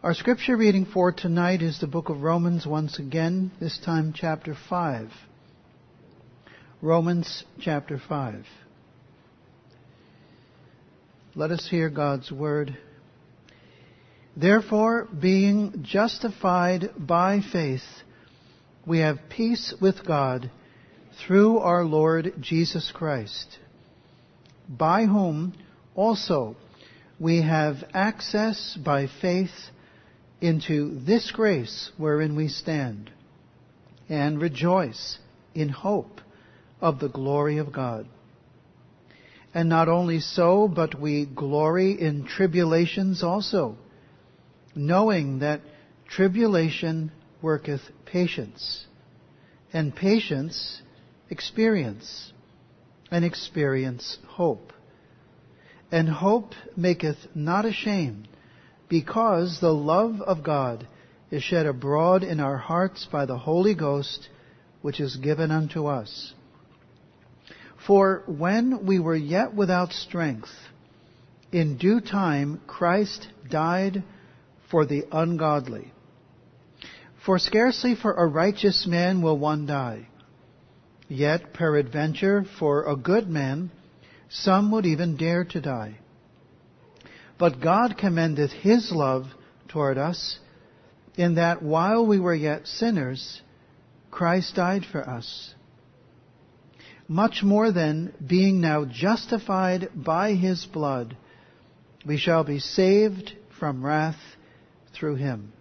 Our scripture reading for tonight is the book of Romans once again, this time chapter 5. Romans chapter 5. Let us hear God's word. Therefore, being justified by faith, we have peace with God through our Lord Jesus Christ, by whom also we have access by faith into this grace wherein we stand, and rejoice in hope of the glory of God. And not only so, but we glory in tribulations also, knowing that tribulation worketh patience, and patience experience, and experience hope. And hope maketh not ashamed, because the love of God is shed abroad in our hearts by the Holy Ghost, which is given unto us. For when we were yet without strength, in due time Christ died for the ungodly. For scarcely for a righteous man will one die, yet peradventure for a good man some would even dare to die. But God commendeth His love toward us, in that while we were yet sinners, Christ died for us. Much more then, being now justified by His blood, we shall be saved from wrath through Him.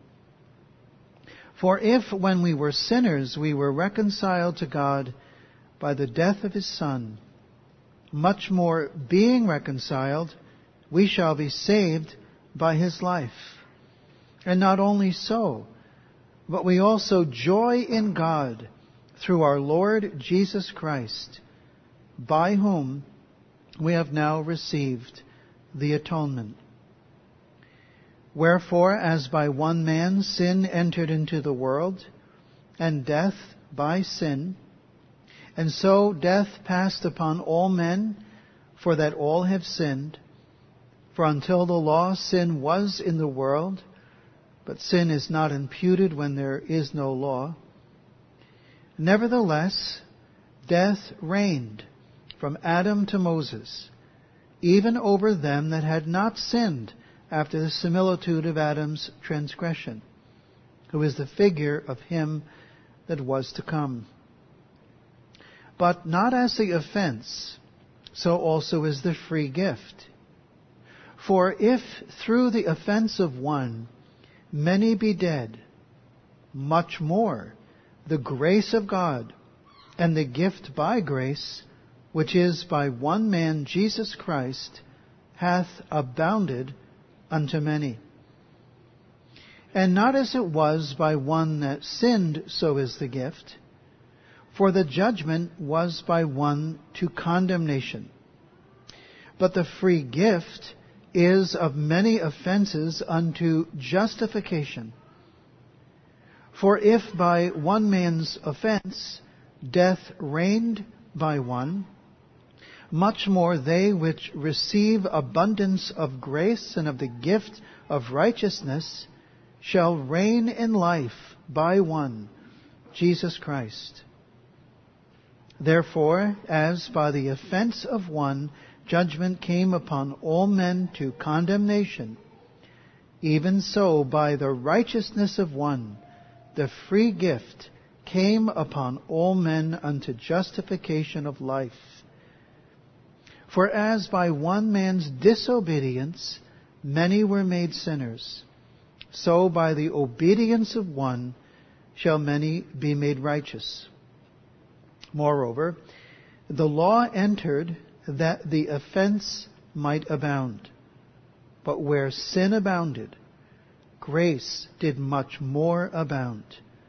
For if, when we were sinners, we were reconciled to God by the death of His Son, much more, being reconciled, we shall be saved by His life. And not only so, but we also joy in God through our Lord Jesus Christ, by whom we have now received the atonement. Wherefore, as by one man sin entered into the world, and death by sin, and so death passed upon all men, for that all have sinned. For until the law, sin was in the world, but sin is not imputed when there is no law. Nevertheless, death reigned from Adam to Moses, even over them that had not sinned after the similitude of Adam's transgression, who is the figure of him that was to come. But not as the offense, so also is the free gift. For if through the offense of one many be dead, much more the grace of God and the gift by grace, which is by one man Jesus Christ, hath abounded unto many. And not as it was by one that sinned, so is the gift. For the judgment was by one to condemnation. But the free gift is of many offenses unto justification. For if by one man's offense death reigned by one, much more they which receive abundance of grace and of the gift of righteousness shall reign in life by one, Jesus Christ. Therefore, as by the offense of one judgment came upon all men to condemnation, even so by the righteousness of one the free gift came upon all men unto justification of life. For as by one man's disobedience many were made sinners, so by the obedience of one shall many be made righteous. Moreover, the law entered that the offense might abound. But where sin abounded, grace did much more abound.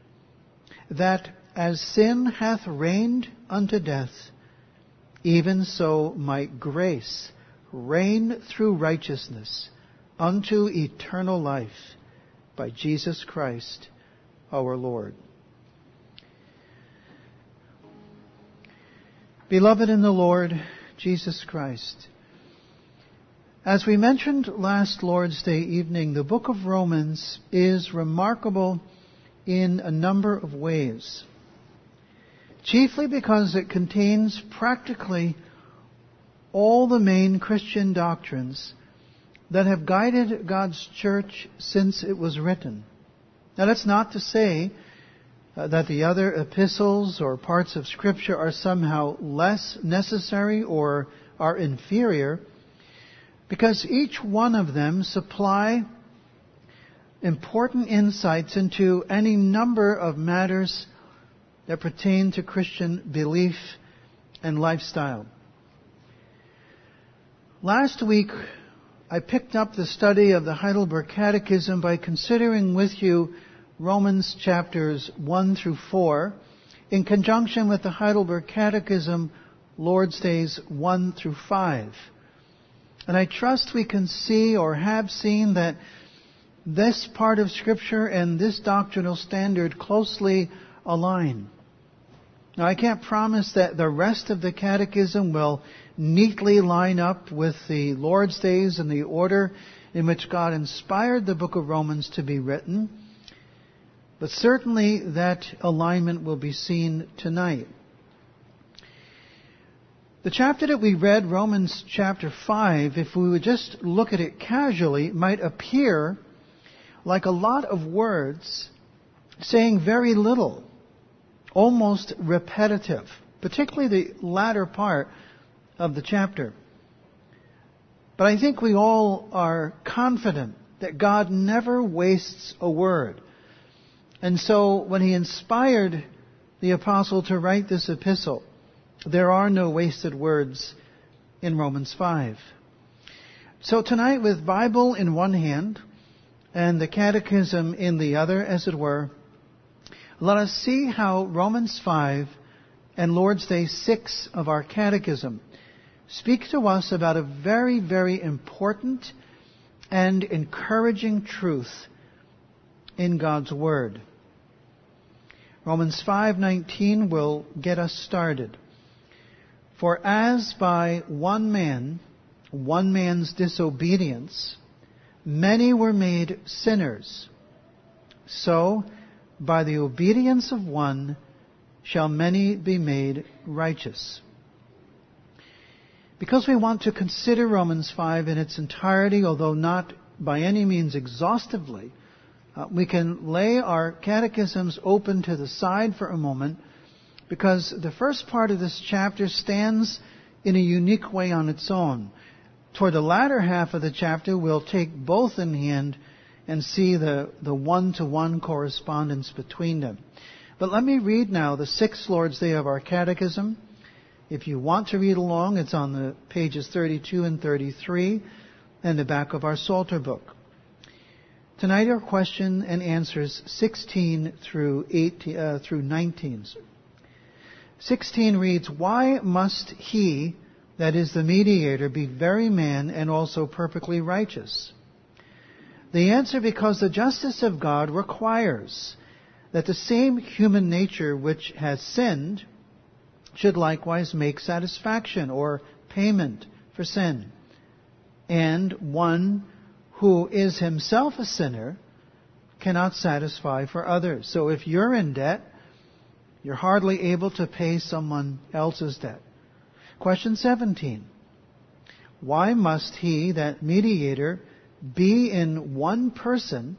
That as sin hath reigned unto death, even so might grace reign through righteousness unto eternal life by Jesus Christ our Lord. Beloved in the Lord Jesus Christ, As we mentioned last Lord's Day evening, the book of Romans is remarkable in a number of ways. Chiefly because it contains practically all the main Christian doctrines that have guided God's church since it was written. Now that's not to say that the other epistles or parts of Scripture are somehow less necessary or are inferior, because each one of them supply important insights into any number of matters that pertain to Christian belief and lifestyle. Last week, I picked up the study of the Heidelberg Catechism by considering with you Romans chapters 1 through 4 in conjunction with the Heidelberg Catechism, Lord's Days 1 through 5. And I trust we can see or have seen that this part of Scripture and this doctrinal standard closely align. Now, I can't promise that the rest of the Catechism will neatly line up with the Lord's Days and the order in which God inspired the book of Romans to be written, but certainly that alignment will be seen tonight. The chapter that we read, Romans chapter 5, if we would just look at it casually, might appear like a lot of words saying very little, almost repetitive, particularly the latter part of the chapter. But I think we all are confident that God never wastes a word. And so when He inspired the apostle to write this epistle, there are no wasted words in Romans 5. So tonight, with Bible in one hand and the Catechism in the other, as it were, let us see how Romans 5 and Lord's Day 6 of our Catechism speak to us about a very, very important and encouraging truth in God's Word. Romans 5:19 will get us started. For as by one man's disobedience, many were made sinners, so by the obedience of one shall many be made righteous. Because we want to consider Romans 5 in its entirety, although not by any means exhaustively, we can lay our catechisms open to the side for a moment, because the first part of this chapter stands in a unique way on its own. Toward the latter half of the chapter, we'll take both in hand and see the one-to-one correspondence between them. But let me read now the 6th Lord's Day of our Catechism. If you want to read along, it's on the pages 32 and 33 and the back of our Psalter book. Tonight our question and answers 16 through 19. 16 reads, "Why must he, that is the mediator, be very man and also perfectly righteous?" The answer, because the justice of God requires that the same human nature which has sinned should likewise make satisfaction or payment for sin. And one who is himself a sinner cannot satisfy for others. So if you're in debt, you're hardly able to pay someone else's debt. Question 17. Why must he, that mediator, be in one person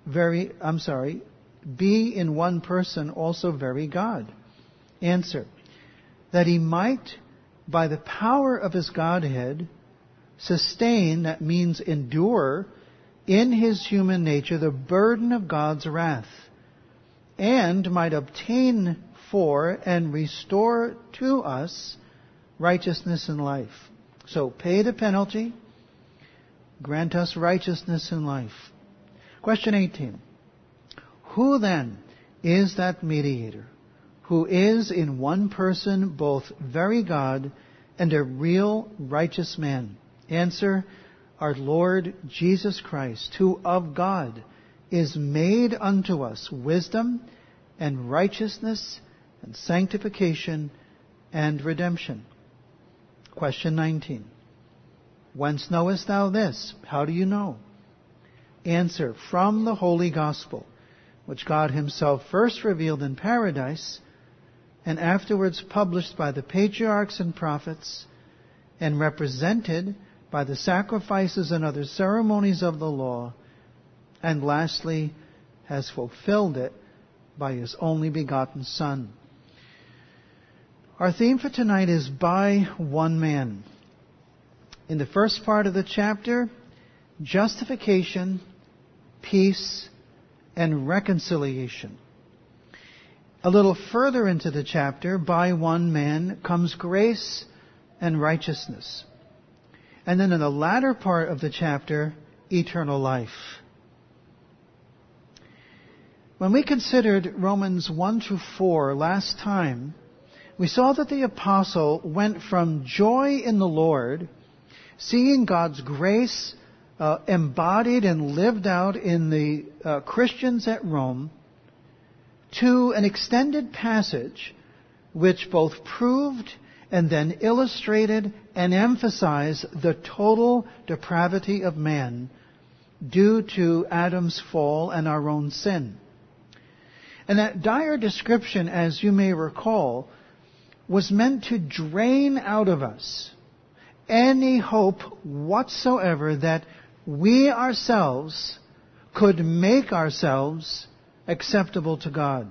also very God? Answer. That he might, by the power of his Godhead, sustain, that means endure, in his human nature the burden of God's wrath, and might obtain for and restore to us righteousness and life. So pay the penalty, grant us righteousness and life. Question 18. Who then is that mediator, who is in one person both very God and a real righteous man? Answer, our Lord Jesus Christ, who of God is made unto us wisdom and righteousness and sanctification and redemption. Question 19. Whence knowest thou this? How do you know? Answer, from the Holy Gospel, which God himself first revealed in paradise, and afterwards published by the patriarchs and prophets, and represented by the sacrifices and other ceremonies of the law, and lastly has fulfilled it by his only begotten Son. Our theme for tonight is by one man. In the first part of the chapter, justification, peace, and reconciliation. A little further into the chapter, by one man comes grace and righteousness. And then in the latter part of the chapter, eternal life. When we considered Romans 1-4 last time, we saw that the apostle went from joy in the Lord, seeing God's grace embodied and lived out in the Christians at Rome, to an extended passage which both proved and then illustrated and emphasized the total depravity of man due to Adam's fall and our own sin. And that dire description, as you may recall, was meant to drain out of us any hope whatsoever that we ourselves could make ourselves acceptable to God.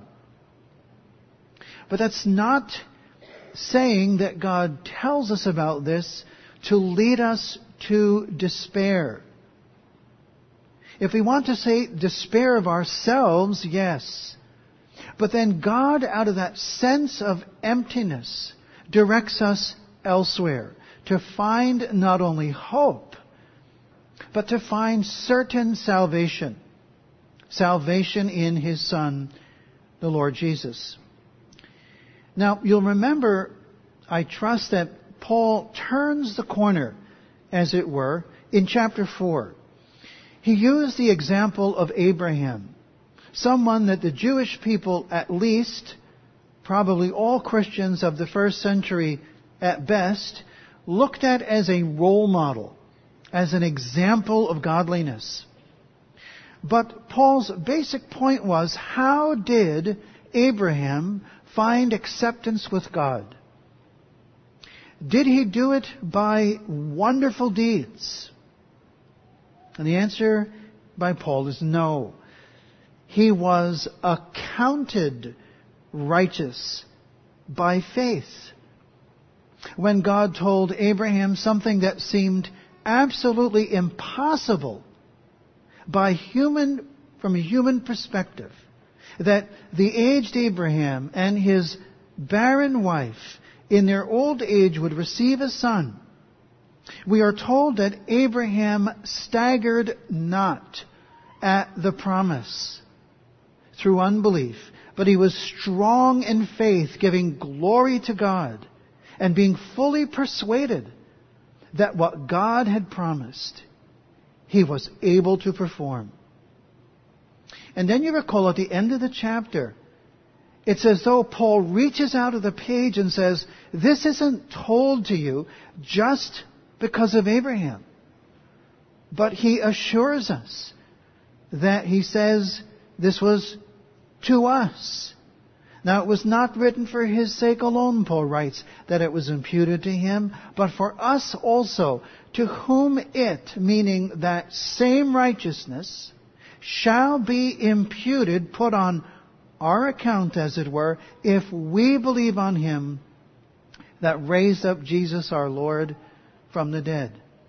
But that's not saying that God tells us about this to lead us to despair. If we want to say despair of ourselves, yes. But then God, out of that sense of emptiness, directs us elsewhere to find not only hope, but to find certain salvation. Salvation in his Son, the Lord Jesus. Now, you'll remember, I trust, that Paul turns the corner, as it were, in chapter 4. He used the example of Abraham, someone that the Jewish people, at least, probably all Christians of the first century at best, looked at as a role model, as an example of godliness. But Paul's basic point was, how did Abraham find acceptance with God? Did he do it by wonderful deeds? And the answer by Paul is no. He was accounted righteous by faith. When God told Abraham something that seemed absolutely impossible from a human perspective, that the aged Abraham and his barren wife in their old age would receive a son, we are told that Abraham staggered not at the promise through unbelief, but he was strong in faith, giving glory to God and being fully persuaded that what God had promised, he was able to perform. And then you recall at the end of the chapter, it's as though Paul reaches out of the page and says, this isn't told to you just because of Abraham. But he assures us that he says this was to us. Now, it was not written for his sake alone, Paul writes, that it was imputed to him, but for us also, to whom it, meaning that same righteousness, shall be imputed, put on our account, as it were, if we believe on him that raised up Jesus our Lord from the dead.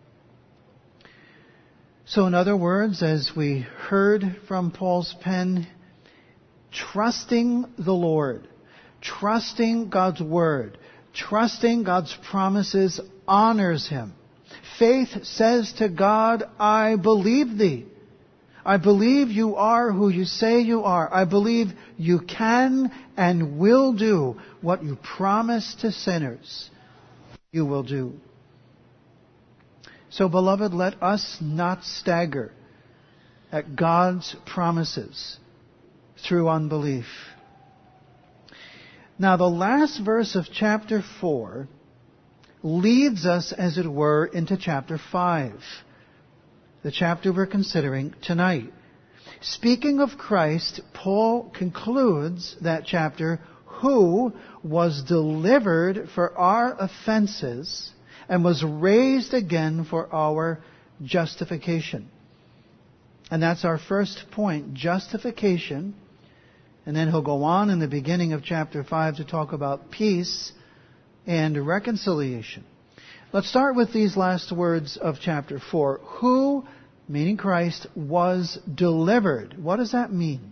So in other words, as we heard from Paul's pen, trusting the Lord, trusting God's Word, trusting God's promises honors him. Faith says to God, I believe thee. I believe you are who you say you are. I believe you can and will do what you promise to sinners you will do. So, beloved, let us not stagger at God's promises through unbelief. Now, the last verse of chapter 4 leads us, as it were, into chapter 5, the chapter we're considering tonight. Speaking of Christ, Paul concludes that chapter, who was delivered for our offenses and was raised again for our justification. And that's our first point, justification. And then he'll go on in the beginning of chapter 5 to talk about peace and reconciliation. Let's start with these last words of chapter 4. Who, meaning Christ, was delivered. What does that mean?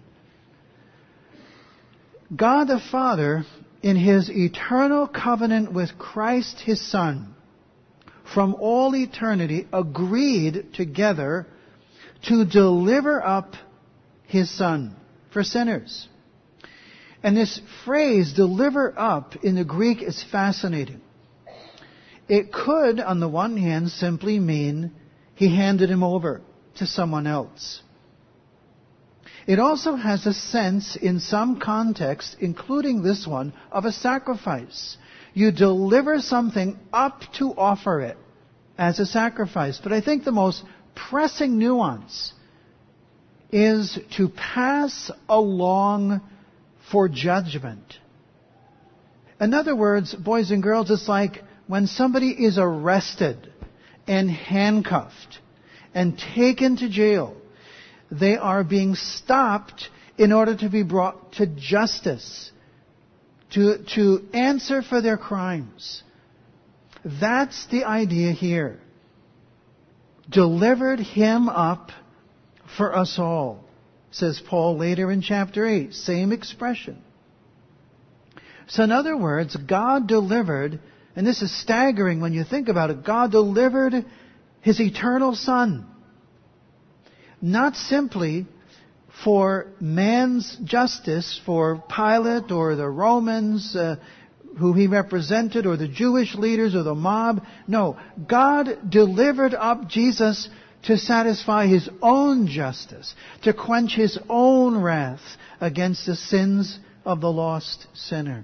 God the Father, in His eternal covenant with Christ His Son, from all eternity, agreed together to deliver up His Son for sinners. And this phrase, deliver up, in the Greek is fascinating. It could, on the one hand, simply mean He handed Him over to someone else. It also has a sense, in some contexts, including this one, of a sacrifice. You deliver something up to offer it as a sacrifice. But I think the most pressing nuance is to pass along for judgment. In other words, boys and girls, it's like when somebody is arrested and handcuffed and taken to jail. They are being stopped in order to be brought to justice, to answer for their crimes. That's the idea here. Delivered Him up for us all, says Paul later in chapter 8. Same expression. So in other words, God delivered, and this is staggering when you think about it, God delivered His eternal Son. Not simply for man's justice, for Pilate or the Romans who he represented, or the Jewish leaders or the mob. No, God delivered up Jesus to satisfy His own justice, to quench His own wrath against the sins of the lost sinner.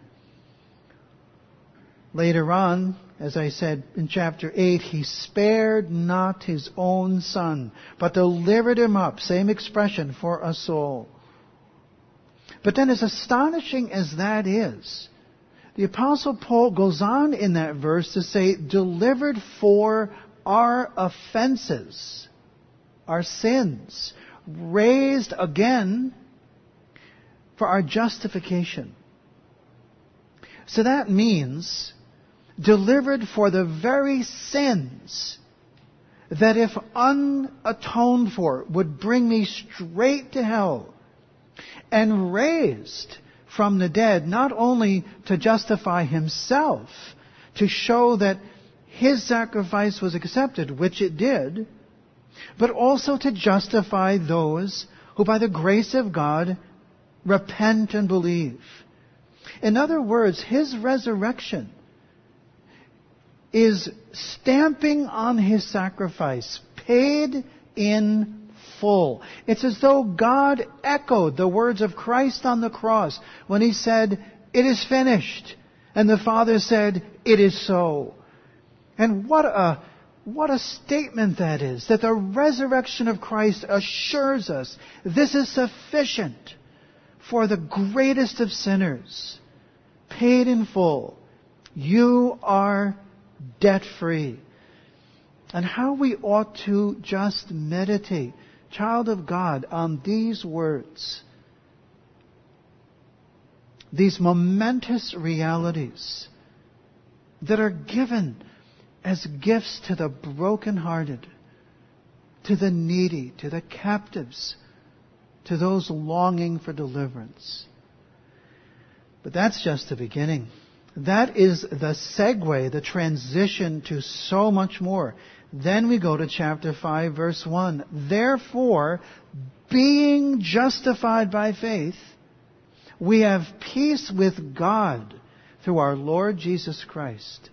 Later on, as I said in chapter 8, He spared not His own Son, but delivered Him up, same expression, for us all. But then, as astonishing as that is, the Apostle Paul goes on in that verse to say, delivered for our offenses, our sins, raised again for our justification. So that means delivered for the very sins that, if unatoned for, would bring me straight to hell, and raised from the dead, not only to justify Himself, to show that His sacrifice was accepted, which it did, but also to justify those who by the grace of God repent and believe. In other words, His resurrection is stamping on His sacrifice, paid in full. It's as though God echoed the words of Christ on the cross when He said, "It is finished." And the Father said, "It is so." And what a statement that is, that the resurrection of Christ assures us this is sufficient for the greatest of sinners. Paid in full. You are debt-free. And how we ought to just meditate, child of God, on these words. These momentous realities that are given as gifts to the brokenhearted, to the needy, to the captives, to those longing for deliverance. But that's just the beginning. That is the segue, the transition to so much more. Then we go to chapter 5, verse 1. Therefore, being justified by faith, we have peace with God through our Lord Jesus Christ.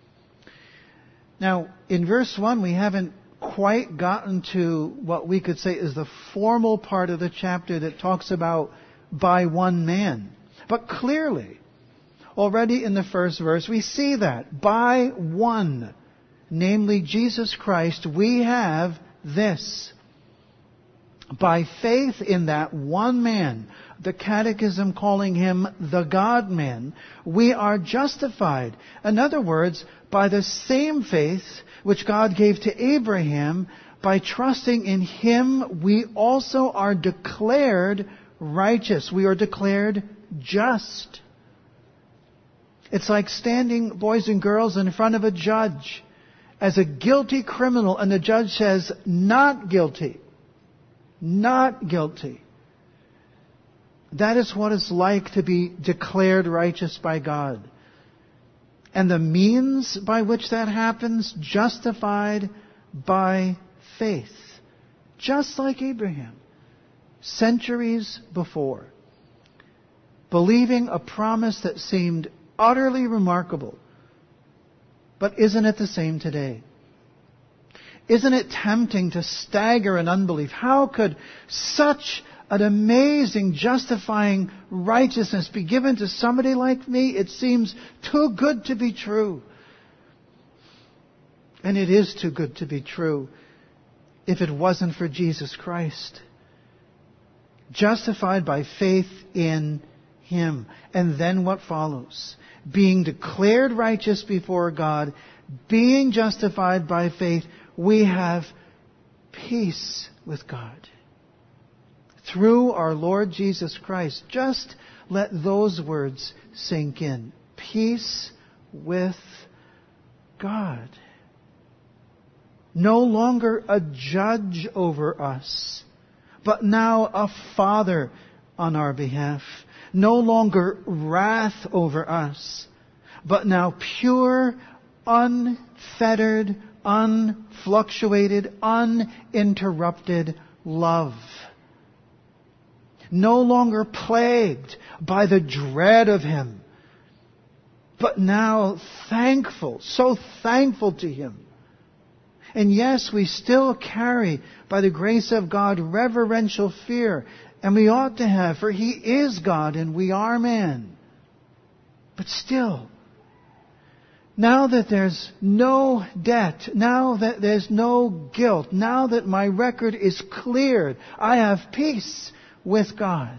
Now, in verse 1, we haven't quite gotten to what we could say is the formal part of the chapter that talks about by one man. But clearly, Already in the first verse, we see that. By one, namely Jesus Christ, we have this. By faith in that one man, the Catechism calling him the God-man, we are justified. In other words, by the same faith which God gave to Abraham, by trusting in him, we also are declared righteous. We are declared just. It's like standing, boys and girls, in front of a judge as a guilty criminal, and the judge says, not guilty. Not guilty. That is what it's like to be declared righteous by God. And the means by which that happens, justified by faith. Just like Abraham, centuries before. Believing a promise that seemed utterly remarkable. But isn't it the same today? Isn't it tempting to stagger in unbelief? How could such an amazing, justifying righteousness be given to somebody like me? It seems too good to be true. And it is too good to be true if it wasn't for Jesus Christ. Justified by faith in Him. And then what follows? Being declared righteous before God, being justified by faith, we have peace with God. Through our Lord Jesus Christ. Just let those words sink in. Peace with God. No longer a judge over us, but now a Father on our behalf. No longer wrath over us, but now pure, unfettered, unfluctuated, uninterrupted love. No longer plagued by the dread of Him, but now thankful, so thankful to Him. And yes, we still carry, by the grace of God, reverential fear. And we ought to have, for He is God and we are man. But still, now that there's no debt, now that there's no guilt, now that my record is cleared, I have peace with God.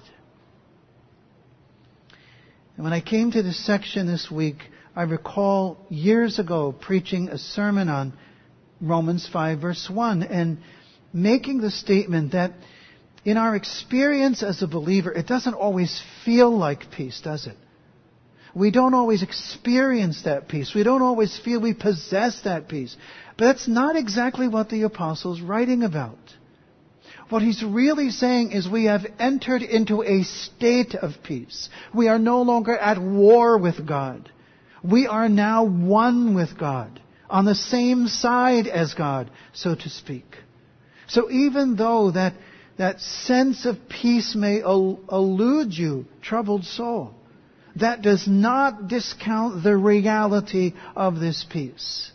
And when I came to this section this week, I recall years ago preaching a sermon on Romans 5 verse 1 and making the statement that in our experience as a believer, it doesn't always feel like peace, does it? We don't always experience that peace. We don't always feel we possess that peace. But that's not exactly what the apostle's writing about. What he's really saying is we have entered into a state of peace. We are no longer at war with God. We are now one with God, on the same side as God, so to speak. So even though that sense of peace may elude you, troubled soul, that does not discount the reality of this peace.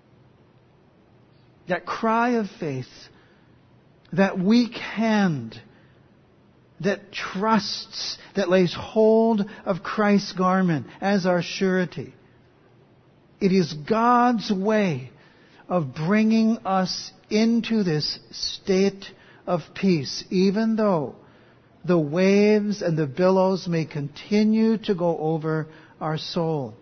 That cry of faith, that weak hand that trusts, that lays hold of Christ's garment as our surety. It is God's way of bringing us into this state of peace, even though the waves and the billows may continue to go over our soul.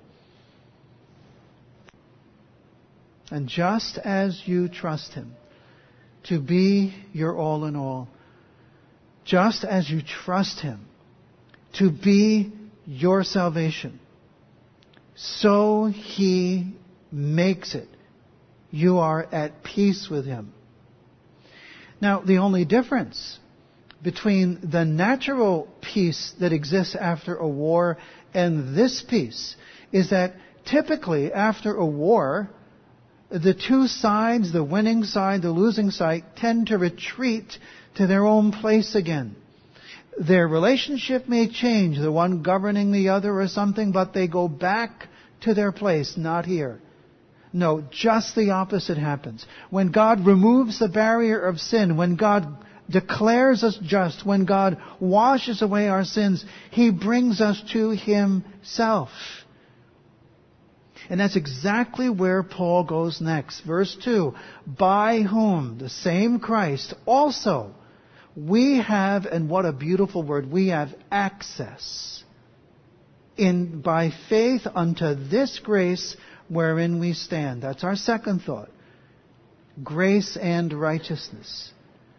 And just as you trust Him to be your all in all, just as you trust Him to be your salvation, so He makes it. You are at peace with Him. Now, the only difference between the natural peace that exists after a war and this peace is that typically after a war, the two sides, the winning side, the losing side, tend to retreat to their own place again. Their relationship may change, the one governing the other or something, but they go back to their place, not here. No, just the opposite happens. When God removes the barrier of sin, when God declares us just, when God washes away our sins, He brings us to Himself. And that's exactly where Paul goes next. Verse 2, by whom, the same Christ, also we have, and what a beautiful word, we have access by faith unto this grace wherein we stand. That's our second thought. Grace and righteousness.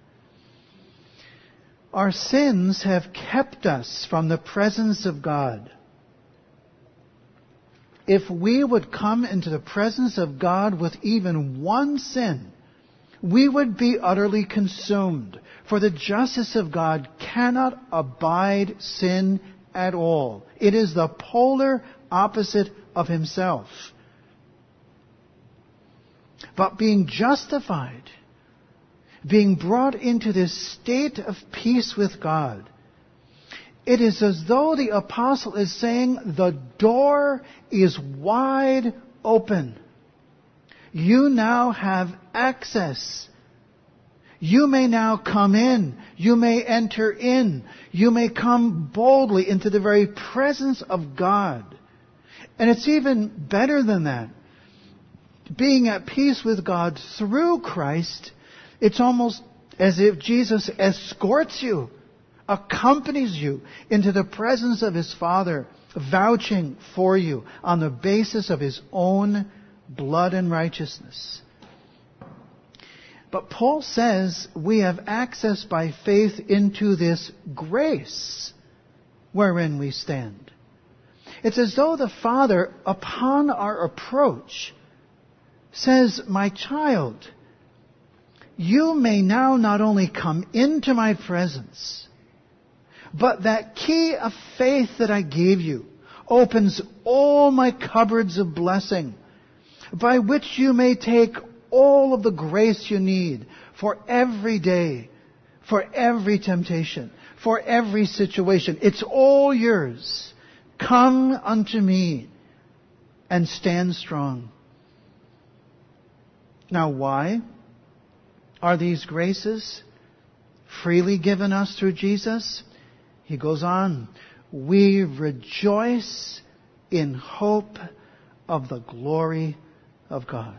Our sins have kept us from the presence of God. If we would come into the presence of God with even one sin, we would be utterly consumed. For the justice of God cannot abide sin at all. It is the polar opposite of Himself. But being justified, being brought into this state of peace with God, it is as though the apostle is saying, the door is wide open. You now have access. You may now come in. You may enter in. You may come boldly into the very presence of God. And it's even better than that. Being at peace with God through Christ, it's almost as if Jesus escorts you, accompanies you into the presence of His Father, vouching for you on the basis of His own blood and righteousness. But Paul says we have access by faith into this grace wherein we stand. It's as though the Father, upon our approach, says, my child, you may now not only come into my presence, but that key of faith that I gave you opens all my cupboards of blessing, by which you may take all of the grace you need for every day, for every temptation, for every situation. It's all yours. Come unto me and stand strong. Now why are these graces freely given us through Jesus? He goes on, we rejoice in hope of the glory of God.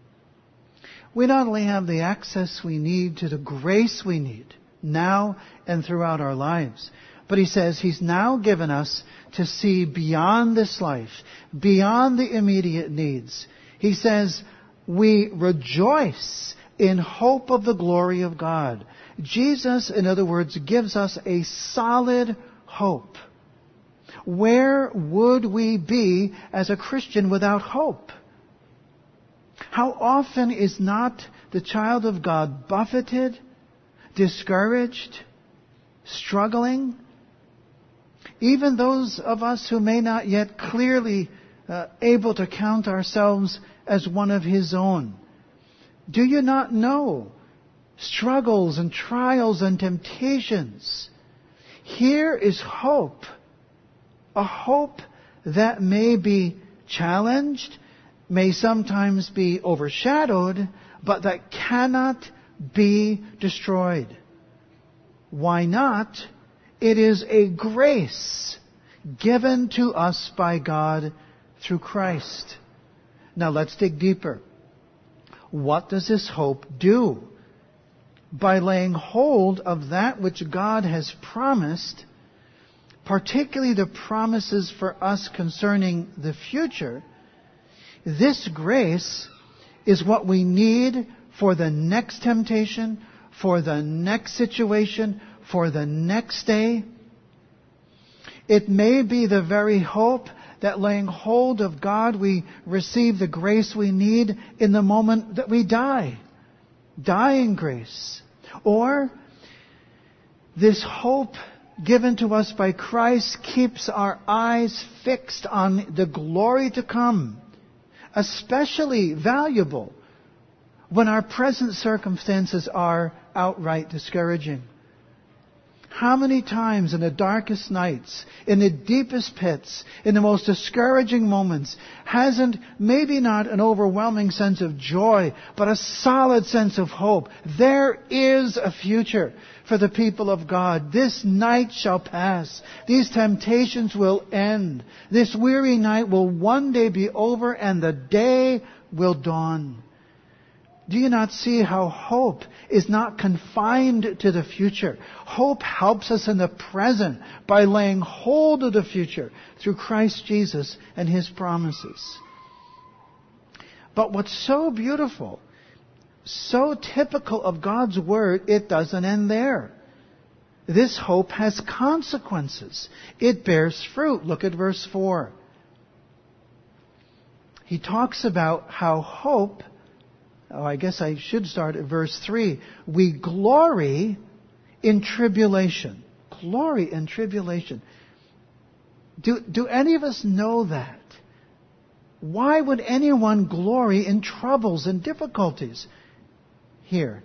We not only have the access we need to the grace we need now and throughout our lives, but he says He's now given us to see beyond this life, beyond the immediate needs. He says we rejoice in hope of the glory of God. Jesus, in other words, gives us a solid hope. Where would we be as a Christian without hope? How often is not the child of God buffeted, discouraged, struggling? Even those of us who may not yet clearly able to count ourselves as one of His own. Do you not know struggles and trials and temptations? Here is hope. A hope that may be challenged, may sometimes be overshadowed, but that cannot be destroyed. Why not? It is a grace given to us by God through Christ. Now let's dig deeper. What does this hope do? By laying hold of that which God has promised, particularly the promises for us concerning the future, this grace is what we need for the next temptation, for the next situation, for the next day. It may be the very hope that laying hold of God, we receive the grace we need in the moment that we die. Dying grace. Or this hope given to us by Christ keeps our eyes fixed on the glory to come, especially valuable when our present circumstances are outright discouraging. How many times in the darkest nights, in the deepest pits, in the most discouraging moments, hasn't maybe not an overwhelming sense of joy, but a solid sense of hope? There is a future for the people of God. This night shall pass. These temptations will end. This weary night will one day be over and the day will dawn. Do you not see how hope is not confined to the future? Hope helps us in the present by laying hold of the future through Christ Jesus and His promises. But what's so beautiful, so typical of God's Word, it doesn't end there. This hope has consequences. It bears fruit. Look at verse 4. He talks about how hope... I guess I should start at verse 3. We glory in tribulation. Glory in tribulation. Do any of us know that? Why would anyone glory in troubles and difficulties? Here,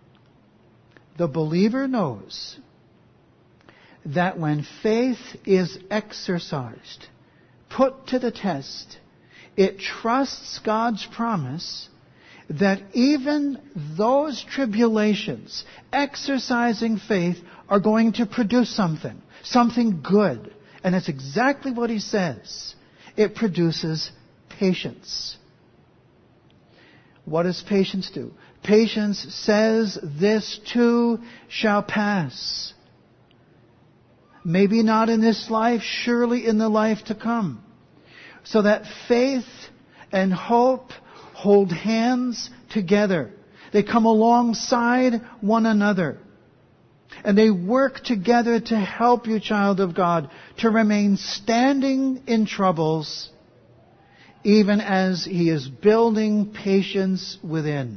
the believer knows that when faith is exercised, put to the test, it trusts God's promise that even those tribulations, exercising faith, are going to produce something good. And that's exactly what he says. It produces patience. What does patience do? Patience says, this too shall pass. Maybe not in this life, surely in the life to come. So that faith and hope hold hands together. They come alongside one another. And they work together to help you, child of God, to remain standing in troubles, even as He is building patience within.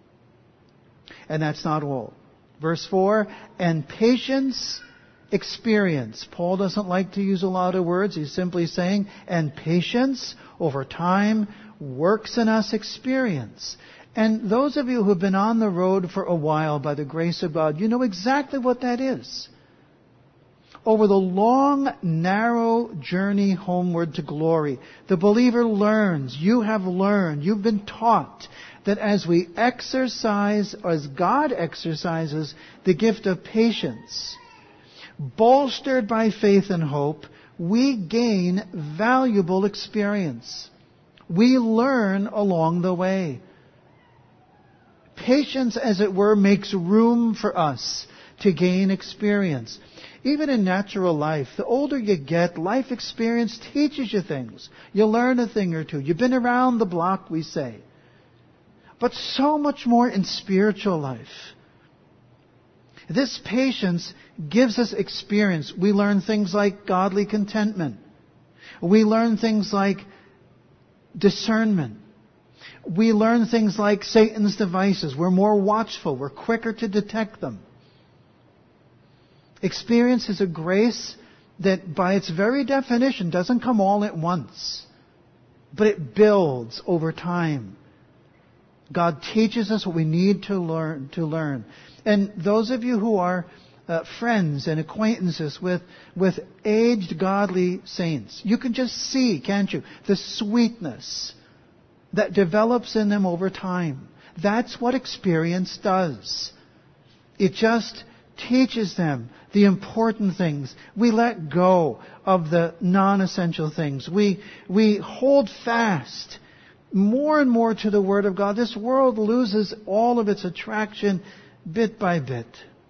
And that's not all. Verse 4, and patience experience. Paul doesn't like to use a lot of words. He's simply saying, and patience over time works in us experience. And those of you who have been on the road for a while by the grace of God, you know exactly what that is. Over the long, narrow journey homeward to glory, the believer learns, you have learned, you've been taught that as we exercise, as God exercises the gift of patience, bolstered by faith and hope, we gain valuable experience. We learn along the way. Patience, as it were, makes room for us to gain experience. Even in natural life, the older you get, life experience teaches you things. You learn a thing or two. You've been around the block, we say. But so much more in spiritual life. This patience gives us experience. We learn things like godly contentment. We learn things like discernment. We learn things like Satan's devices. We're more watchful. We're quicker to detect them. Experience is a grace that by its very definition doesn't come all at once, but it builds over time. God teaches us what we need to learn. And those of you who are friends and acquaintances with aged godly saints, you can just see, can't you, the sweetness that develops in them over time. That's what experience does. It just teaches them the important things. We let go of the non-essential things. We hold fast more and more to the Word of God. This world loses all of its attraction bit by bit.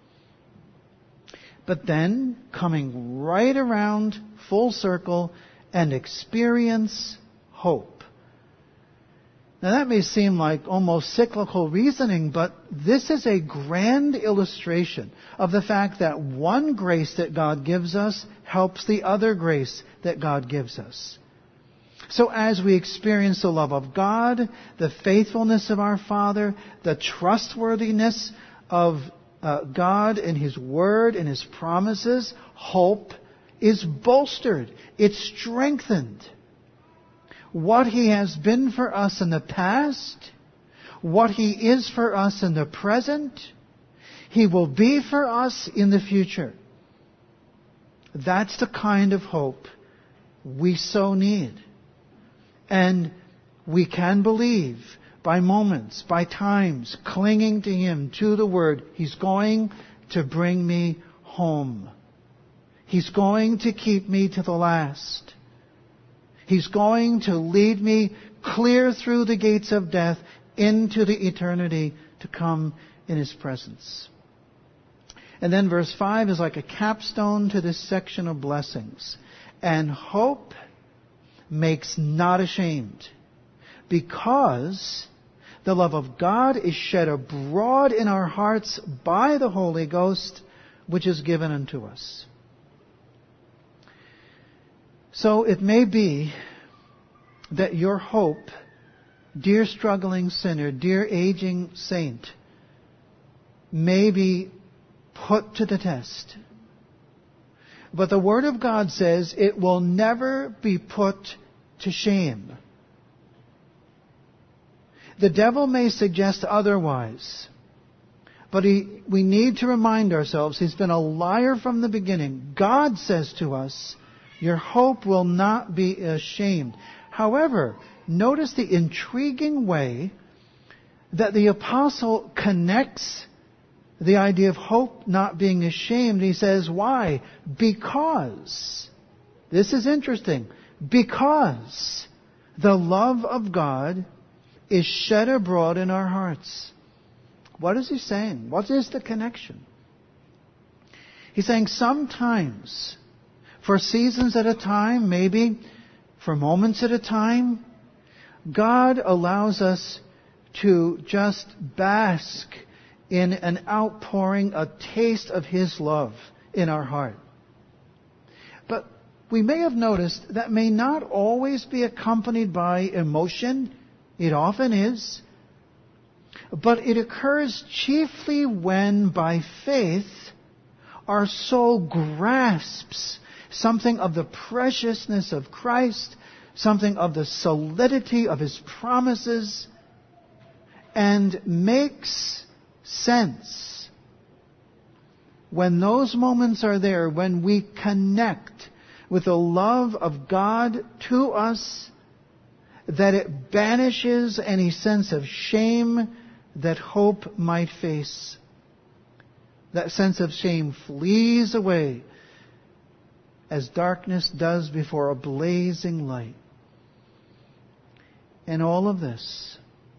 But then, coming right around full circle, and experience hope. Now that may seem like almost cyclical reasoning, but this is a grand illustration of the fact that one grace that God gives us helps the other grace that God gives us. So as we experience the love of God, the faithfulness of our Father, the trustworthiness of God and His Word and His promises, hope is bolstered. It's strengthened. What He has been for us in the past, what He is for us in the present, He will be for us in the future. That's the kind of hope we so need. And we can believe by moments, by times, clinging to Him, to the Word. He's going to bring me home. He's going to keep me to the last. He's going to lead me clear through the gates of death into the eternity to come in His presence. And then verse 5 is like a capstone to this section of blessings. And hope makes not ashamed, because the love of God is shed abroad in our hearts by the Holy Ghost, which is given unto us. So it may be that your hope, dear struggling sinner, dear aging saint, may be put to the test. But the Word of God says it will never be put to shame. The devil may suggest otherwise, but we need to remind ourselves he's been a liar from the beginning. God says to us, your hope will not be ashamed. However, notice the intriguing way that the apostle connects the idea of hope not being ashamed. He says, why? Because, this is interesting, because the love of God is shed abroad in our hearts. What is he saying? What is the connection? He's saying sometimes, for seasons at a time, maybe for moments at a time, God allows us to just bask in an outpouring, a taste of His love in our heart. But we may have noticed that may not always be accompanied by emotion. It often is. But it occurs chiefly when, by faith, our soul grasps something of the preciousness of Christ, something of the solidity of His promises, and makes sense. When those moments are there, when we connect with the love of God to us, that it banishes any sense of shame that hope might face. That sense of shame flees away as darkness does before a blazing light. And all of this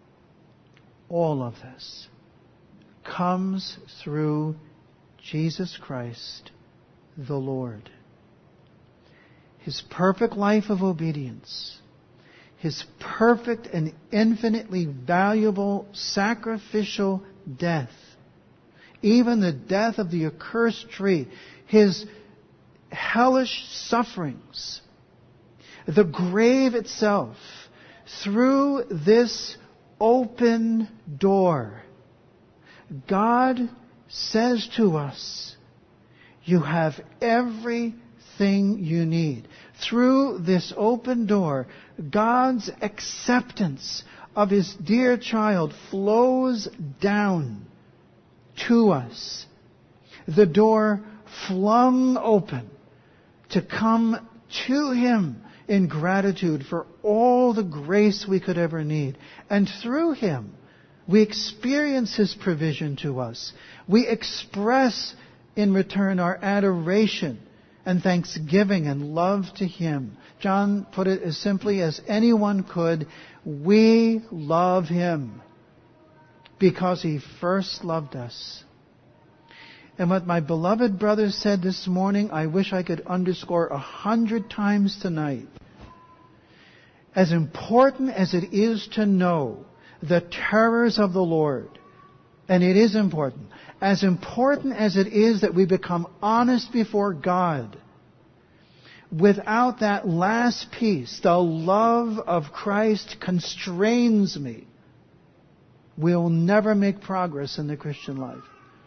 comes through Jesus Christ, the Lord. His perfect life of obedience, His perfect and infinitely valuable sacrificial death, even the death of the accursed tree, His hellish sufferings, the grave itself, through this open door, God says to us, you have everything you need. Through this open door, God's acceptance of His dear child flows down to us. The door flung open to come to Him in gratitude for all the grace we could ever need. And through Him, we experience His provision to us. We express in return our adoration and thanksgiving and love to Him. John put it as simply as anyone could. We love Him because He first loved us. And what my beloved brother said this morning, I wish I could underscore 100 times tonight. As important as it is to know the terrors of the Lord, and it is important, as important as it is that we become honest before God, without that last piece, the love of Christ constrains me, we'll never make progress in the Christian life.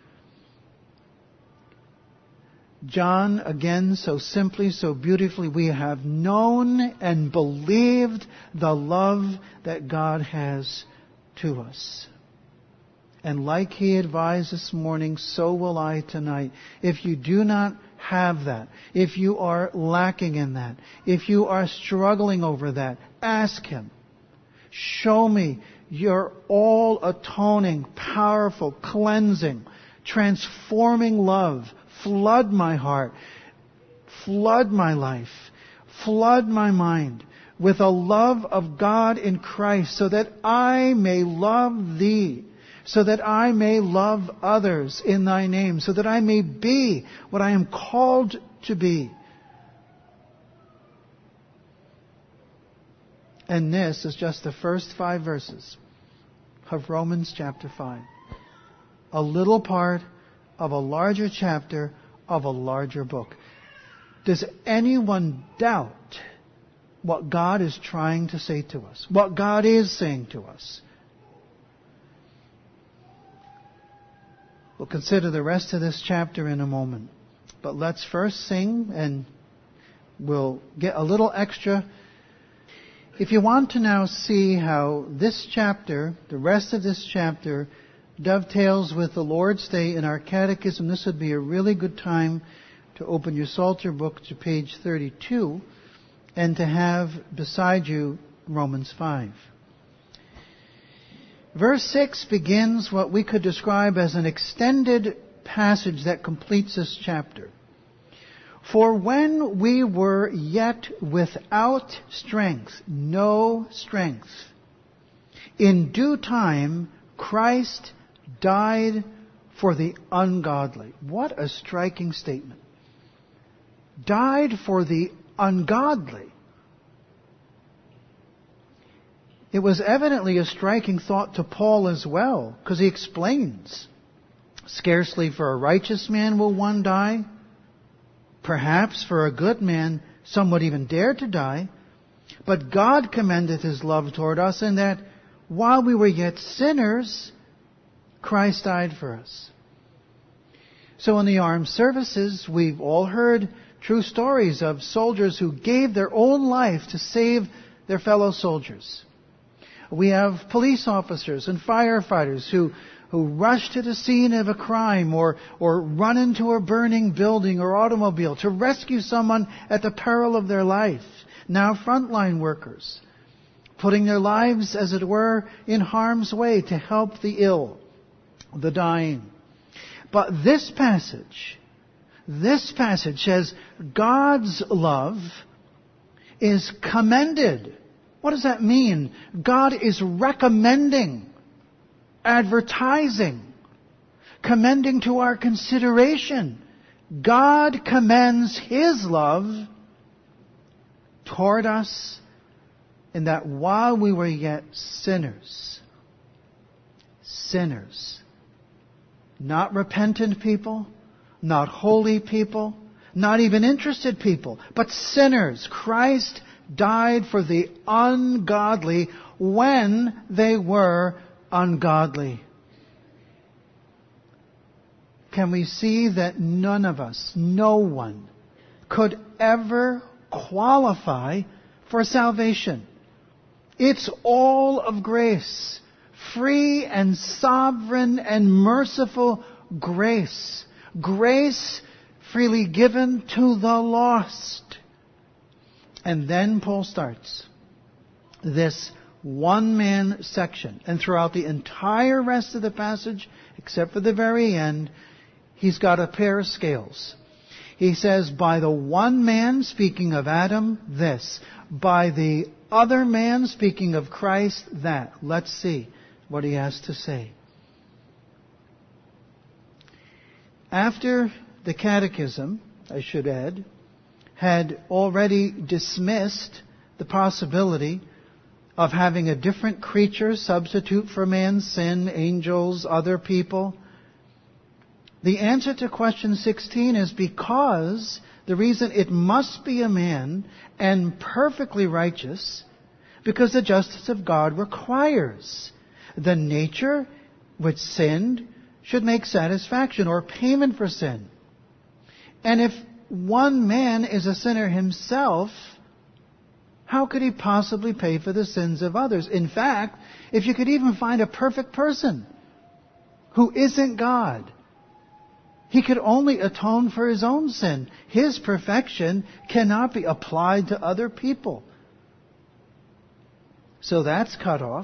John, again, so simply, so beautifully, we have known and believed the love that God has to us. And like he advised this morning, so will I tonight. If you do not have that, if you are lacking in that, if you are struggling over that, ask Him. Show me your all-atoning, powerful, cleansing, transforming love. Flood my heart. Flood my life. Flood my mind with a love of God in Christ so that I may love Thee, so that I may love others in Thy name, so that I may be what I am called to be. And this is just the first 5 verses of Romans chapter 5. A little part of a larger chapter of a larger book. Does anyone doubt what God is trying to say to us? What God is saying to us? We'll consider the rest of this chapter in a moment. But let's first sing, and we'll get a little extra. If you want to now see how this chapter, the rest of this chapter, dovetails with the Lord's Day in our catechism, this would be a really good time to open your Psalter book to page 32 and to have beside you Romans 5. Verse 6 begins what we could describe as an extended passage that completes this chapter. For when we were yet without strength, no strength, in due time Christ died for the ungodly. What a striking statement. Died for the ungodly. It was evidently a striking thought to Paul as well, because he explains, scarcely for a righteous man will one die. Perhaps for a good man some would even dare to die. But God commendeth His love toward us in that while we were yet sinners, Christ died for us. So in the armed services, we've all heard true stories of soldiers who gave their own life to save their fellow soldiers. We have police officers and firefighters who rush to the scene of a crime or run into a burning building or automobile to rescue someone at the peril of their life. Now frontline workers, putting their lives, as it were, in harm's way to help the ill, the dying. But this passage says God's love is commended. What does that mean? God is recommending, advertising, commending to our consideration. God commends His love toward us in that while we were yet sinners, not repentant people, not holy people, not even interested people, but sinners, Christ died for the ungodly when they were ungodly. Can we see that none of us, no one, could ever qualify for salvation? It's all of grace. Free and sovereign and merciful grace. Grace freely given to the lost. And then Paul starts this one-man section. And throughout the entire rest of the passage, except for the very end, he's got a pair of scales. He says, by the one man, speaking of Adam, this. By the other man, speaking of Christ, that. Let's see what he has to say. After the catechism, I should add, had already dismissed the possibility of having a different creature substitute for man's sin, angels, other people, the answer to question 16 is because the reason it must be a man and perfectly righteous, because the justice of God requires the nature which sinned should make satisfaction or payment for sin. And if one man is a sinner himself, how could he possibly pay for the sins of others? In fact, if you could even find a perfect person who isn't God, He could only atone for his own sin. His perfection cannot be applied to other people. So that's cut off.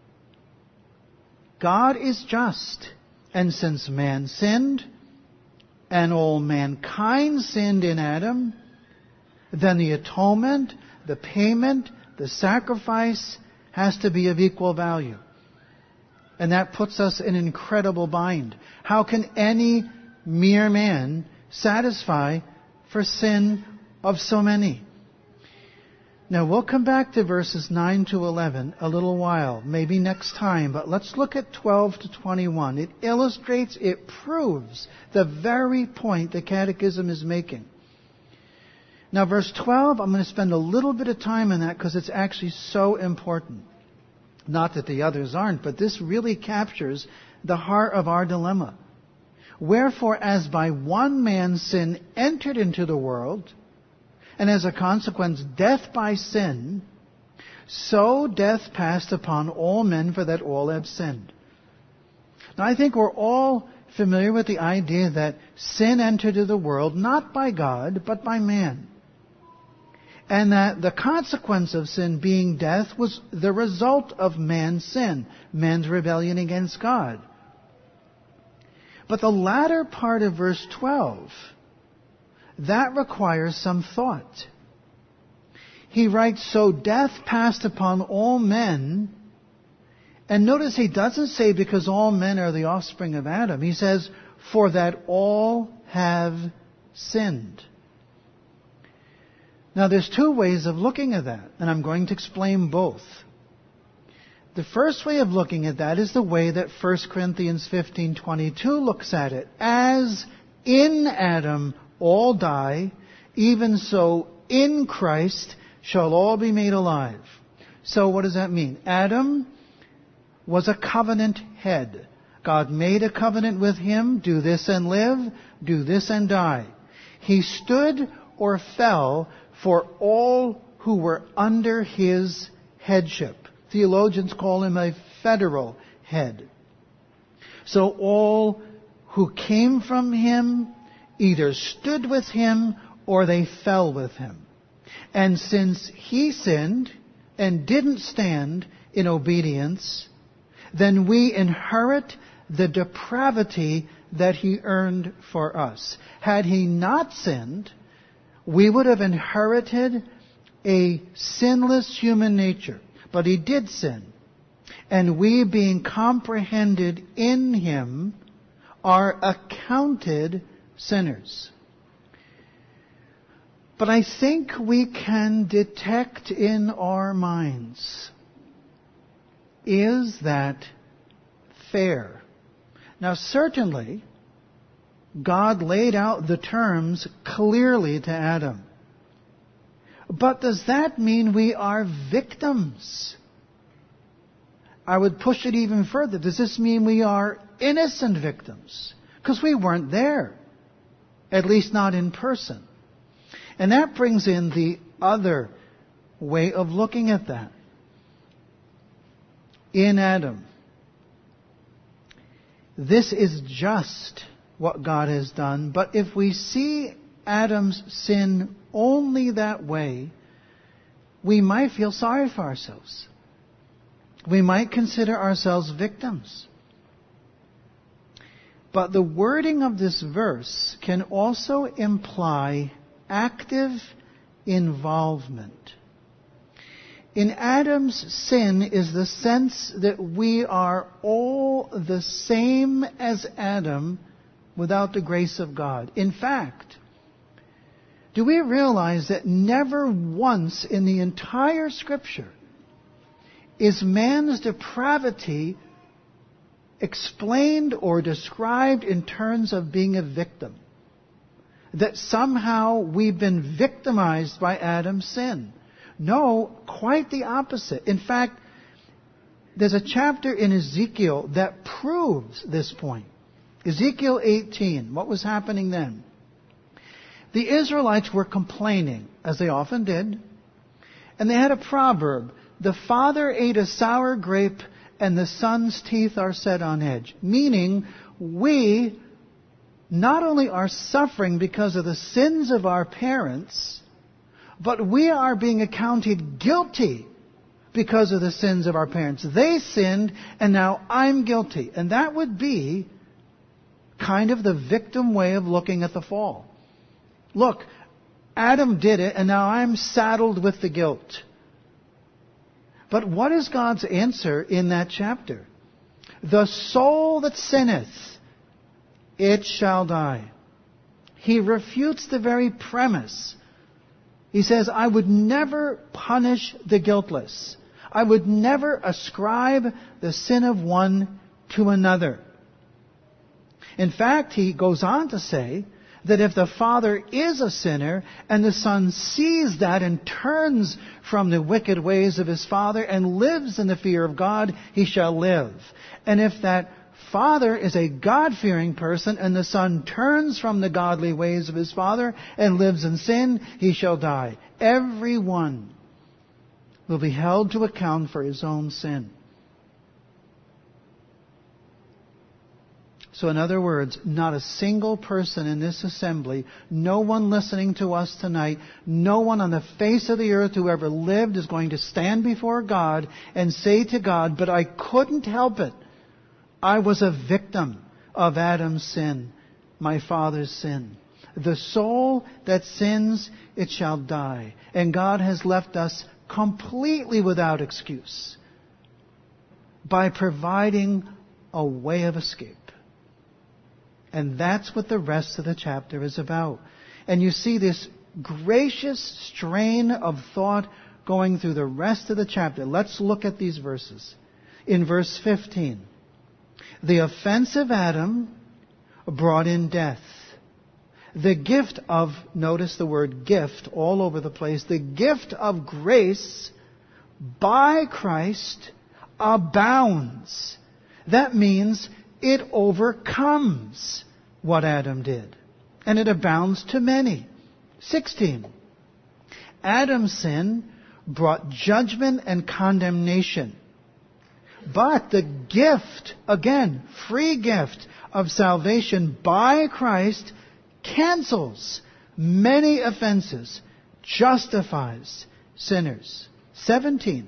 God is just. And since man sinned, and all mankind sinned in Adam, then the atonement, the payment, the sacrifice has to be of equal value. And that puts us in an incredible bind. How can any mere man satisfy for sin of so many? Now we'll come back to verses 9 to 11 a little while, maybe next time, but let's look at 12 to 21. It illustrates, it proves the very point the Catechism is making. Now verse 12, I'm going to spend a little bit of time on that because it's actually so important. Not that the others aren't, but this really captures the heart of our dilemma. Wherefore, as by one man sin entered into the world, and as a consequence death by sin, so death passed upon all men, for that all have sinned. Now I think we're all familiar with the idea that sin entered into the world not by God, but by man. And that the consequence of sin being death was the result of man's sin, man's rebellion against God. But the latter part of verse 12, that requires some thought. He writes, so death passed upon all men. And notice he doesn't say because all men are the offspring of Adam. He says, for that all have sinned. Now there's two ways of looking at that, and I'm going to explain both. The first way of looking at that is the way that 1 Corinthians 15:22 looks at it. As in Adam all die, even so in Christ shall all be made alive. So what does that mean? Adam was a covenant head. God made a covenant with him, do this and live, do this and die. He stood or fell for all who were under his headship. Theologians call him a federal head. So all who came from him either stood with him or they fell with him. And since he sinned and didn't stand in obedience, then we inherit the depravity that he earned for us. Had he not sinned, we would have inherited a sinless human nature. But he did sin. And we, being comprehended in him, are accounted sinners. But I think we can detect in our minds, is that fair? Now certainly, God laid out the terms clearly to Adam. But does that mean we are victims? I would push it even further. Does this mean we are innocent victims? Because we weren't there. At least not in person. And that brings in the other way of looking at that. In Adam, this is just what God has done. But if we see Adam's sin only that way, we might feel sorry for ourselves. We might consider ourselves victims. But the wording of this verse can also imply active involvement. In Adam's sin is the sense that we are all the same as Adam without the grace of God. In fact, do we realize that never once in the entire Scripture is man's depravity explained or described in terms of being a victim? That somehow we've been victimized by Adam's sin. No, quite the opposite. In fact, there's a chapter in Ezekiel that proves this point. Ezekiel 18, what was happening then? The Israelites were complaining, as they often did, and they had a proverb: the father ate a sour grape and the son's teeth are set on edge. Meaning, we not only are suffering because of the sins of our parents, but we are being accounted guilty because of the sins of our parents. They sinned, and now I'm guilty. And that would be kind of the victim way of looking at the fall. Look, Adam did it, and now I'm saddled with the guilt. But what is God's answer in that chapter? The soul that sinneth, it shall die. He refutes the very premise. He says, I would never punish the guiltless. I would never ascribe the sin of one to another. In fact, he goes on to say that if the father is a sinner and the son sees that and turns from the wicked ways of his father and lives in the fear of God, he shall live. And if that father is a God-fearing person and the son turns from the godly ways of his father and lives in sin, he shall die. Everyone will be held to account for his own sin. So in other words, not a single person in this assembly, no one listening to us tonight, no one on the face of the earth who ever lived is going to stand before God and say to God, but I couldn't help it. I was a victim of Adam's sin, my father's sin. The soul that sins, it shall die. And God has left us completely without excuse by providing a way of escape. And that's what the rest of the chapter is about. And you see this gracious strain of thought going through the rest of the chapter. Let's look at these verses. In verse 15, the offense of Adam brought in death. The gift of, notice the word gift all over the place, the gift of grace by Christ abounds. That means it overcomes what Adam did. And it abounds to many. 16. Adam's sin brought judgment and condemnation. But the gift, again, free gift of salvation by Christ cancels many offenses, justifies sinners. 17.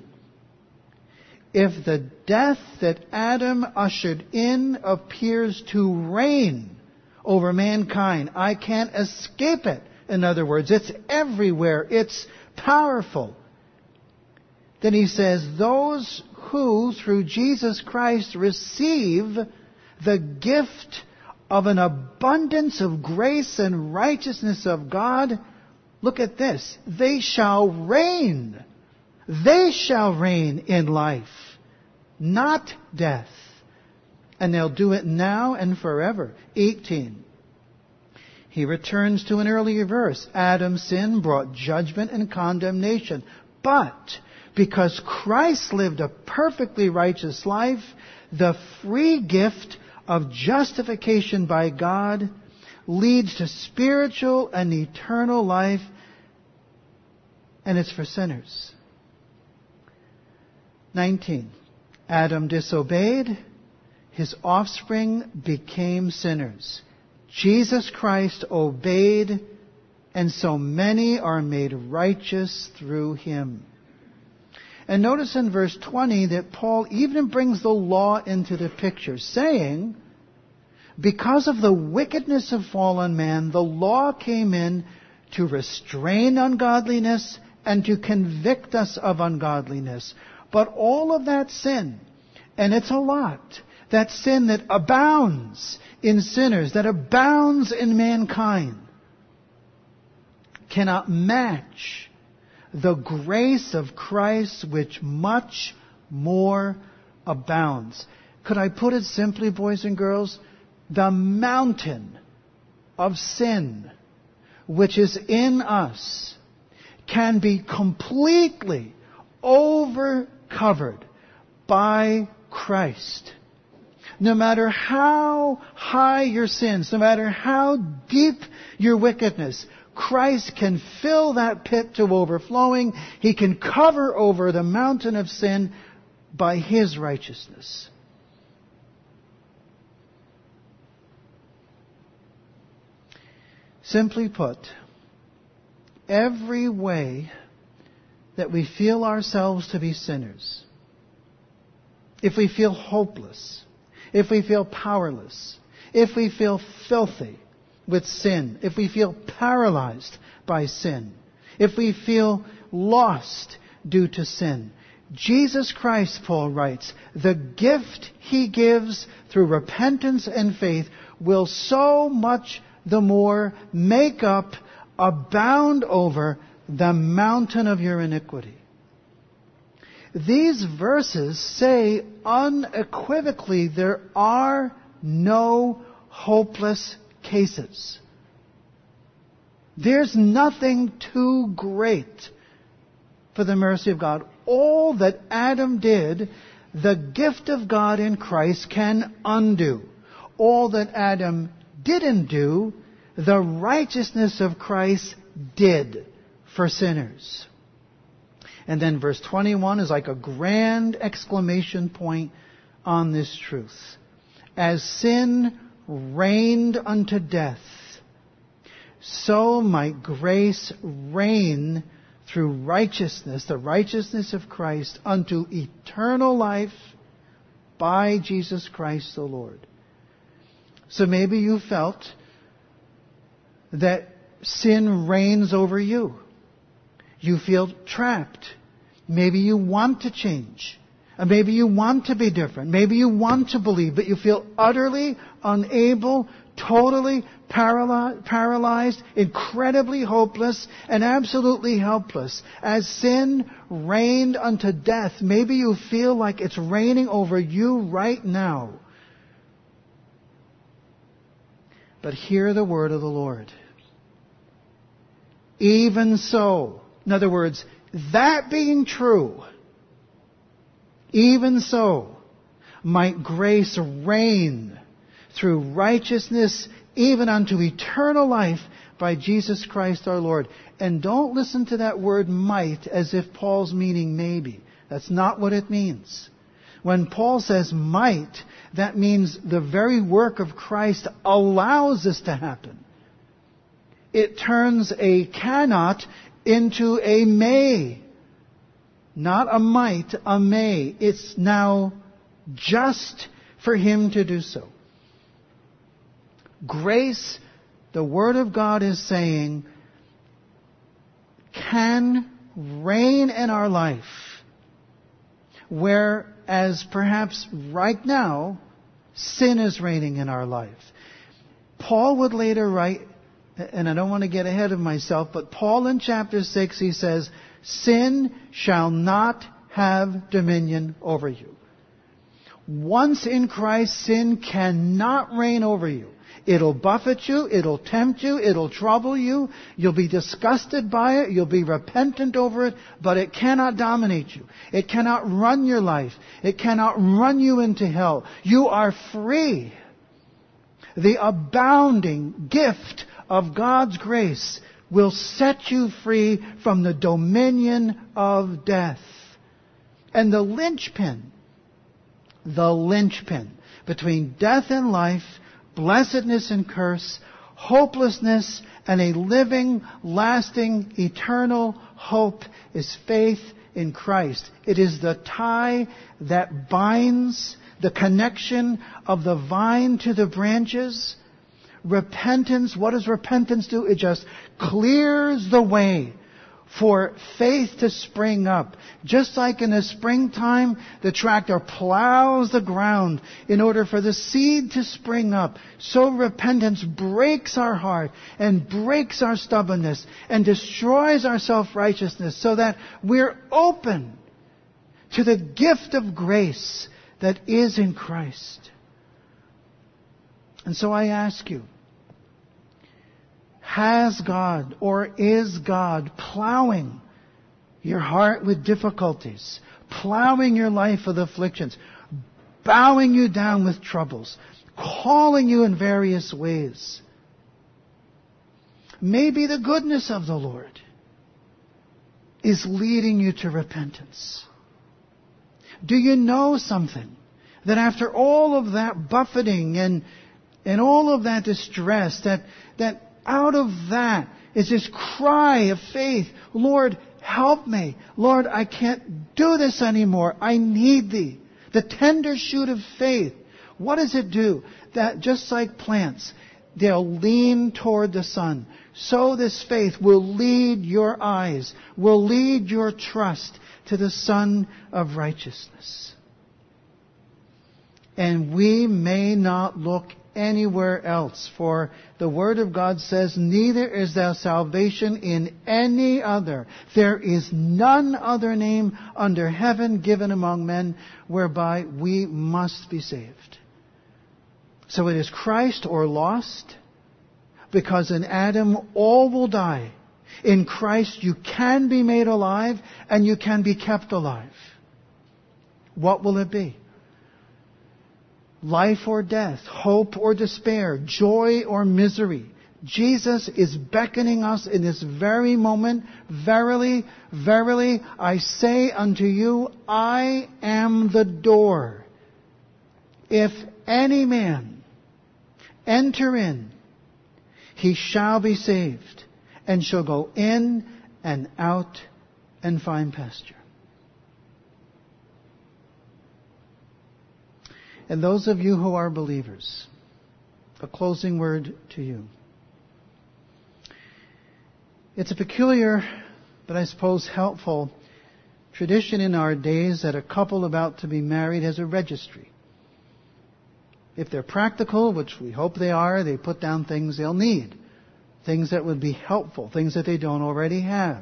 If the death that Adam ushered in appears to reign over mankind, I can't escape it. In other words, it's everywhere. It's powerful. Then he says, those who, through Jesus Christ, receive the gift of an abundance of grace and righteousness of God, look at this. They shall reign. They shall reign in life, not death. And they'll do it now and forever. 18. He returns to an earlier verse. Adam's sin brought judgment and condemnation. But because Christ lived a perfectly righteous life, the free gift of justification by God leads to spiritual and eternal life, and it's for sinners. 19. Adam disobeyed, his offspring became sinners. Jesus Christ obeyed, and so many are made righteous through him. And notice in verse 20 that Paul even brings the law into the picture, saying, because of the wickedness of fallen man, the law came in to restrain ungodliness and to convict us of ungodliness. But all of that sin, and it's a lot, that sin that abounds in sinners, that abounds in mankind, cannot match the grace of Christ which much more abounds. Could I put it simply, boys and girls? The mountain of sin which is in us can be completely overcovered by Christ. No matter how high your sins, no matter how deep your wickedness, Christ can fill that pit to overflowing. He can cover over the mountain of sin by his righteousness. Simply put, every way that we feel ourselves to be sinners, if we feel hopeless, if we feel powerless, if we feel filthy with sin, if we feel paralyzed by sin, if we feel lost due to sin, Jesus Christ, Paul writes, the gift He gives through repentance and faith will so much the more make up, abound over the mountain of your iniquity. These verses say unequivocally there are no hopeless cases. There's nothing too great for the mercy of God. All that Adam did, the gift of God in Christ can undo. All that Adam didn't do, the righteousness of Christ did for sinners. And then verse 21 is like a grand exclamation point on this truth. As sin reigned unto death, so might grace reign through righteousness, the righteousness of Christ, unto eternal life by Jesus Christ the Lord. So maybe you felt that sin reigns over you. You feel trapped. Maybe you want to change. And maybe you want to be different. Maybe you want to believe, but you feel utterly unable, totally paralyzed, incredibly hopeless, and absolutely helpless. As sin reigned unto death, maybe you feel like it's reigning over you right now. But hear the word of the Lord. Even so, in other words, that being true, even so might grace reign through righteousness even unto eternal life by Jesus Christ our Lord. And don't listen to that word might as if Paul's meaning maybe. That's not what it means. When Paul says might, that means the very work of Christ allows this to happen. It turns a cannot into a may. Not a might, a may. It's now just for Him to do so. Grace, the Word of God is saying, can reign in our life, whereas perhaps right now, sin is reigning in our life. Paul would later write, and I don't want to get ahead of myself, but Paul in chapter 6, he says, sin shall not have dominion over you. Once in Christ, sin cannot reign over you. It'll buffet you, it'll tempt you, it'll trouble you, you'll be disgusted by it, you'll be repentant over it, but it cannot dominate you. It cannot run your life. It cannot run you into hell. You are free. The abounding gift of God's grace will set you free from the dominion of death. And the linchpin between death and life, blessedness and curse, hopelessness and a living, lasting, eternal hope is faith in Christ. It is the tie that binds the connection of the vine to the branches. Repentance, what does repentance do? It just clears the way for faith to spring up. Just like in the springtime, the tractor plows the ground in order for the seed to spring up. So repentance breaks our heart and breaks our stubbornness and destroys our self-righteousness so that we're open to the gift of grace that is in Christ. And so I ask you, has God or is God plowing your heart with difficulties, plowing your life with afflictions, bowing you down with troubles, calling you in various ways? Maybe the goodness of the Lord is leading you to repentance. Do you know something? That after all of that buffeting and all of that distress, that out of that is this cry of faith. Lord, help me. Lord, I can't do this anymore. I need Thee. The tender shoot of faith. What does it do? That just like plants, they'll lean toward the sun. So this faith will lead your eyes, will lead your trust to the Sun of righteousness. And we may not look anywhere else, for the Word of God says, neither is there salvation in any other. There is none other name under heaven given among men whereby we must be saved. So it is Christ or lost, because in Adam all will die. In Christ you can be made alive and you can be kept alive. What will it be? Life or death, hope or despair, joy or misery. Jesus is beckoning us in this very moment. Verily, verily, I say unto you, I am the door. If any man enter in, he shall be saved, and shall go in and out and find pasture. And those of you who are believers, a closing word to you. It's a peculiar, but I suppose helpful, tradition in our days that a couple about to be married has a registry. If they're practical, which we hope they are, they put down things they'll need. Things that would be helpful, things that they don't already have.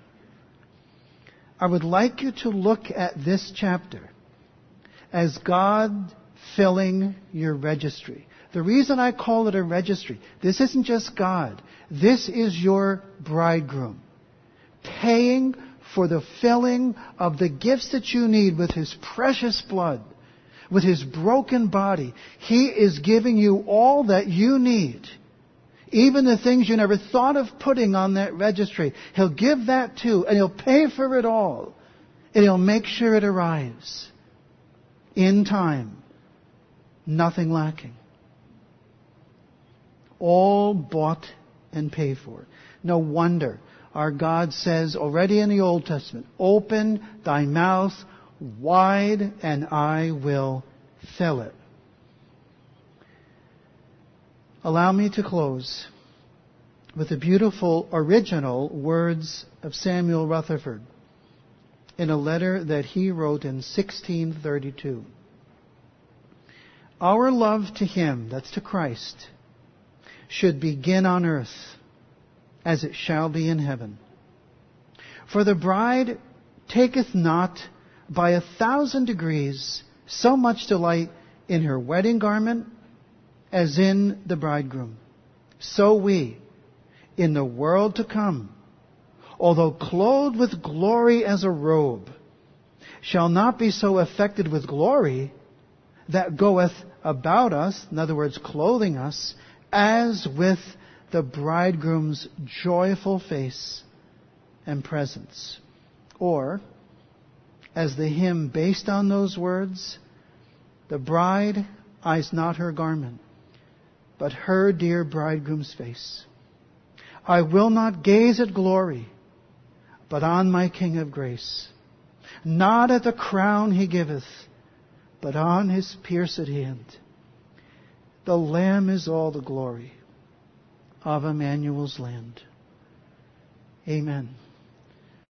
I would like you to look at this chapter as God filling your registry. The reason I call it a registry, this isn't just God. This is your bridegroom, paying for the filling of the gifts that you need with His precious blood, with His broken body. He is giving you all that you need. Even the things you never thought of putting on that registry. He'll give that too, and He'll pay for it all. And He'll make sure it arrives in time. Nothing lacking. All bought and paid for. No wonder our God says already in the Old Testament, open thy mouth wide and I will fill it. Allow me to close with the beautiful original words of Samuel Rutherford in a letter that he wrote in 1632. Our love to Him, that's to Christ, should begin on earth as it shall be in heaven. For the bride taketh not by 1,000 degrees so much delight in her wedding garment as in the bridegroom. So we, in the world to come, although clothed with glory as a robe, shall not be so affected with glory that goeth about us, in other words, clothing us, as with the bridegroom's joyful face and presence. Or, as the hymn based on those words, the bride eyes not her garment, but her dear bridegroom's face. I will not gaze at glory, but on my King of grace. Not at the crown He giveth, but on His pierced hand. The Lamb is all the glory of Emmanuel's land. Amen.